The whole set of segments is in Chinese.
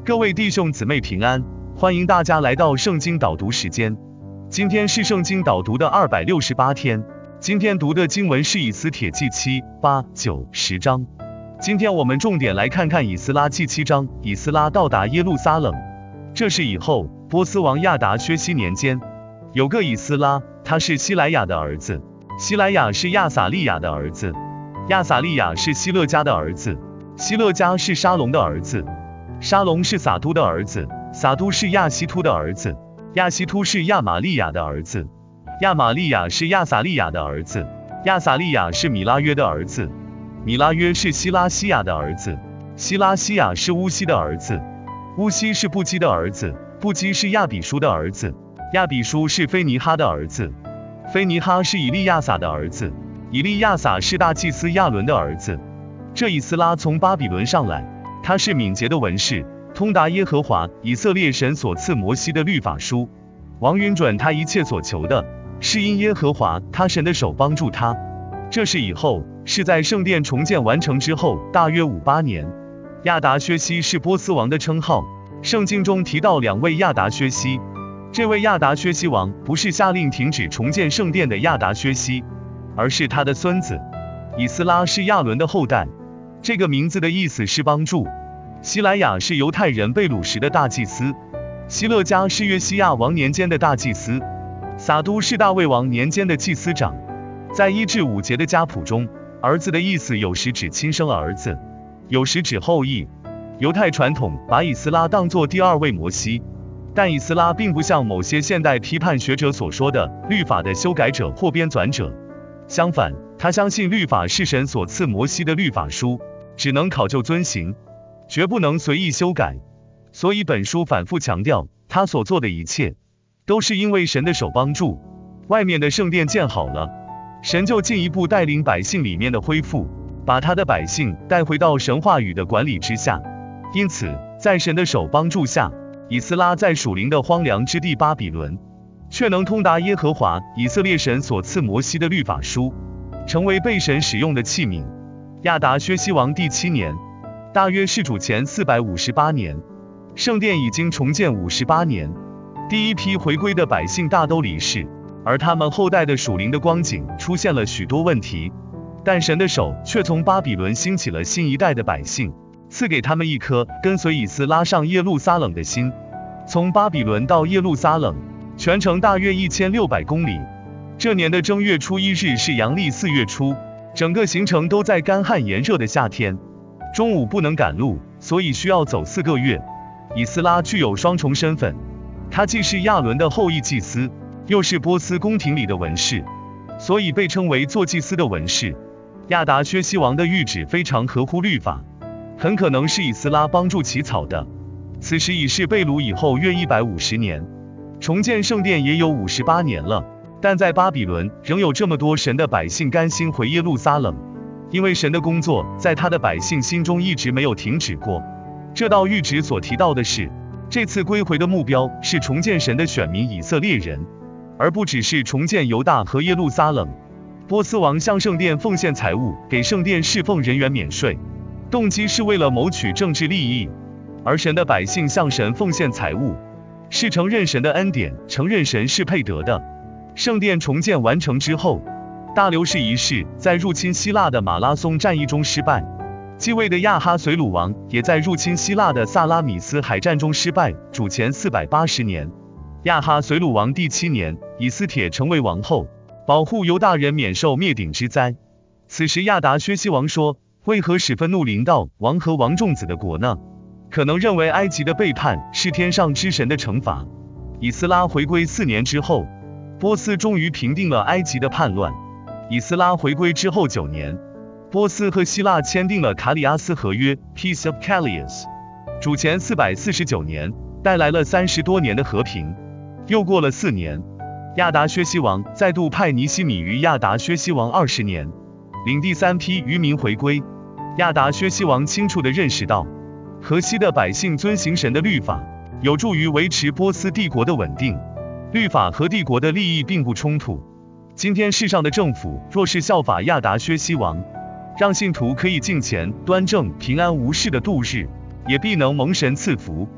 各位弟兄姊妹平安，欢迎大家来到圣经导读时间。今天是圣经导读的268天，今天读的经文是以斯帖记7、8、9、10章。今天我们重点来看看以斯拉记7章。以斯拉到达耶路撒冷，这是以后波斯王亚达薛西年间，有个以斯拉，他是西莱亚的儿子，西莱亚是亚撒利亚的儿子，亚撒利亚是希勒家的儿子，希勒家是沙龙的儿子，沙龙是撒都的儿子，撒都是亚希突的儿子，亚希突是亚玛利亚的儿子，亚玛利亚是亚撒利亚的儿子，亚撒利亚是米拉约的儿子，米拉约是希拉西亚的儿子，希拉西亚是乌西的儿子，乌西是布基的儿子，布基是亚比书的儿子，亚比书是菲尼哈的儿子，菲尼哈是以利亚撒的儿子，以利亚撒是大祭司亚伦的儿子。这以斯拉从巴比伦上来，他是敏捷的文士，通达耶和华以色列神所赐摩西的律法书。王允准他一切所求的，是因耶和华他神的手帮助他。这是以后，是在圣殿重建完成之后，大约58年。亚达薛西是波斯王的称号，圣经中提到2位亚达薛西。这位亚达薛西王不是下令停止重建圣殿的亚达薛西，而是他的孙子。以斯拉是亚伦的后代，这个名字的意思是帮助。西莱亚是犹太人贝鲁时的大祭司，希勒家是约西亚王年间的大祭司，撒都是大卫王年间的祭司长。在1至5节的家谱中，儿子的意思有时指亲生儿子，有时指后裔。犹太传统把以斯拉当作第2位摩西，但以斯拉并不像某些现代批判学者所说的律法的修改者或编纂者，相反，他相信律法是神所赐摩西的律法书，只能考究遵行，绝不能随意修改。所以本书反复强调，他所做的一切都是因为神的手帮助。外面的圣殿建好了，神就进一步带领百姓里面的恢复，把他的百姓带回到神话语的管理之下。因此，在神的手帮助下，以斯拉在属灵的荒凉之地巴比伦，却能通达耶和华以色列神所赐摩西的律法书，成为被神使用的器皿。亚达薛西王第7年，大约是主前458年，圣殿已经重建58年，第一批回归的百姓大都离世，而他们后代的属灵的光景出现了许多问题，但神的手却从巴比伦兴起了新一代的百姓，赐给他们一颗跟随以斯拉上耶路撒冷的心。从巴比伦到耶路撒冷，全程大约1600公里。这年的正月初1日是阳历4月初，整个行程都在干旱炎热的夏天，中午不能赶路，所以需要走4个月。以斯拉具有双重身份，他既是亚伦的后裔祭司，又是波斯宫廷里的文士，所以被称为做祭司的文士。亚达薛西王的谕旨非常合乎律法，很可能是以斯拉帮助起草的。此时已是被掳以后约150年，重建圣殿也有58年了，但在巴比伦仍有这么多神的百姓甘心回耶路撒冷，因为神的工作在他的百姓心中一直没有停止过。这道谕旨所提到的是，这次归回的目标是重建神的选民以色列人，而不只是重建犹大和耶路撒冷。波斯王向圣殿奉献财物，给圣殿侍奉人员免税，动机是为了谋取政治利益，而神的百姓向神奉献财物，是承认神的恩典，承认神是配得的。圣殿重建完成之后，大流士一世在入侵希腊的马拉松战役中失败，继位的亚哈随鲁王也在入侵希腊的萨拉米斯海战中失败。主前480年，亚哈随鲁王第7年，以斯帖成为王后，保护犹大人免受灭顶之灾。此时亚达薛西王说，为何使愤怒临到王和王众子的国呢？可能认为埃及的背叛是天上之神的惩罚。以斯拉回归4年之后，波斯终于平定了埃及的叛乱。以斯拉回归之后9年，波斯和希腊签订了卡里阿斯合约 Peace of Callias， 主前449年，带来了30多年的和平。又过了4年，亚达薛西王再度派尼希米于亚达薛西王20年，领第3批渔民回归。亚达薛西王清楚地认识到，河西的百姓遵行神的律法，有助于维持波斯帝国的稳定。律法和帝国的利益并不冲突。今天世上的政府若是效法亚达薛西王，让信徒可以敬虔、端正、平安无事的度日，也必能蒙神赐福。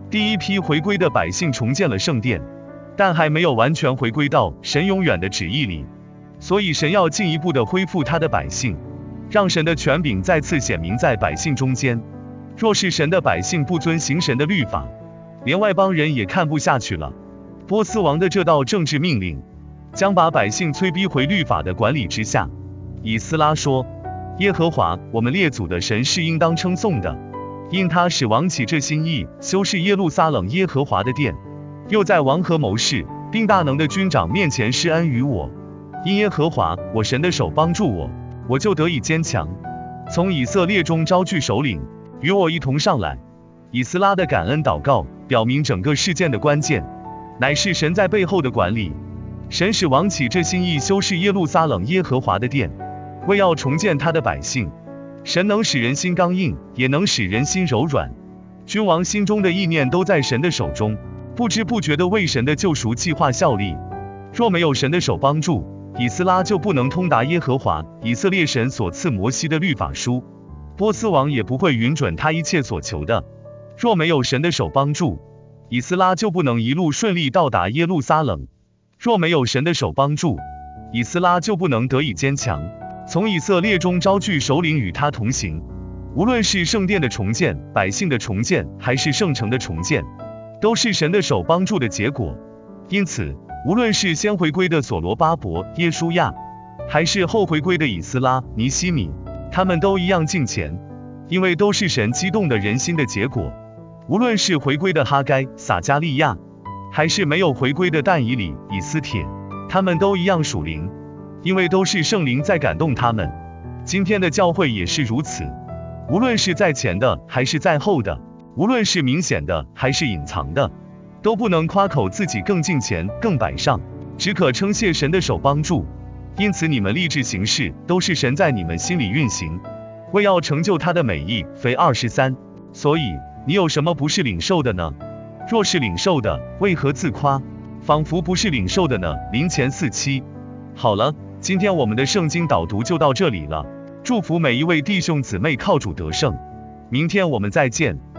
第一批回归的百姓重建了圣殿，但还没有完全回归到神永远的旨意里，所以神要进一步的恢复他的百姓，让神的权柄再次显明在百姓中间。若是神的百姓不遵行神的律法，连外邦人也看不下去了。波斯王的这道政治命令，将把百姓催逼回律法的管理之下。以斯拉说，耶和华我们列祖的神是应当称颂的，因他使王起这心意，修饰耶路撒冷耶和华的殿，又在王和谋士并大能的军长面前施恩于我。因耶和华我神的手帮助我，我就得以坚强。从以色列中招聚首领，与我一同上来。以斯拉的感恩祷告表明整个事件的关键，乃是神在背后的管理。神使王起这心意，修饰耶路撒冷耶和华的殿，为要重建他的百姓。神能使人心刚硬，也能使人心柔软。君王心中的意念都在神的手中，不知不觉地为神的救赎计划效力。若没有神的手帮助，以斯拉就不能通达耶和华以色列神所赐摩西的律法书，波斯王也不会允准他一切所求的。若没有神的手帮助，以斯拉就不能一路顺利到达耶路撒冷。若没有神的手帮助，以斯拉就不能得以坚强。从以色列中招聚首领与他同行，无论是圣殿的重建、百姓的重建，还是圣城的重建，都是神的手帮助的结果。因此，无论是先回归的所罗巴伯、耶书亚，还是后回归的以斯拉、尼希米，他们都一样敬虔，因为都是神激动的人心的结果。无论是回归的哈该、撒加利亚，还是没有回归的但以理、以斯帖，他们都一样属灵，因为都是圣灵在感动他们。今天的教会也是如此，无论是在前的还是在后的，无论是明显的还是隐藏的，都不能夸口自己更敬虔、更摆上，只可称谢神的手帮助。因此你们立志行事，都是神在你们心里运行，为要成就他的美意。腓23。所以你有什么不是领受的呢？若是领受的，为何自夸？仿佛不是领受的呢？林前4:7。好了，今天我们的圣经导读就到这里了。祝福每一位弟兄姊妹靠主得胜。明天我们再见。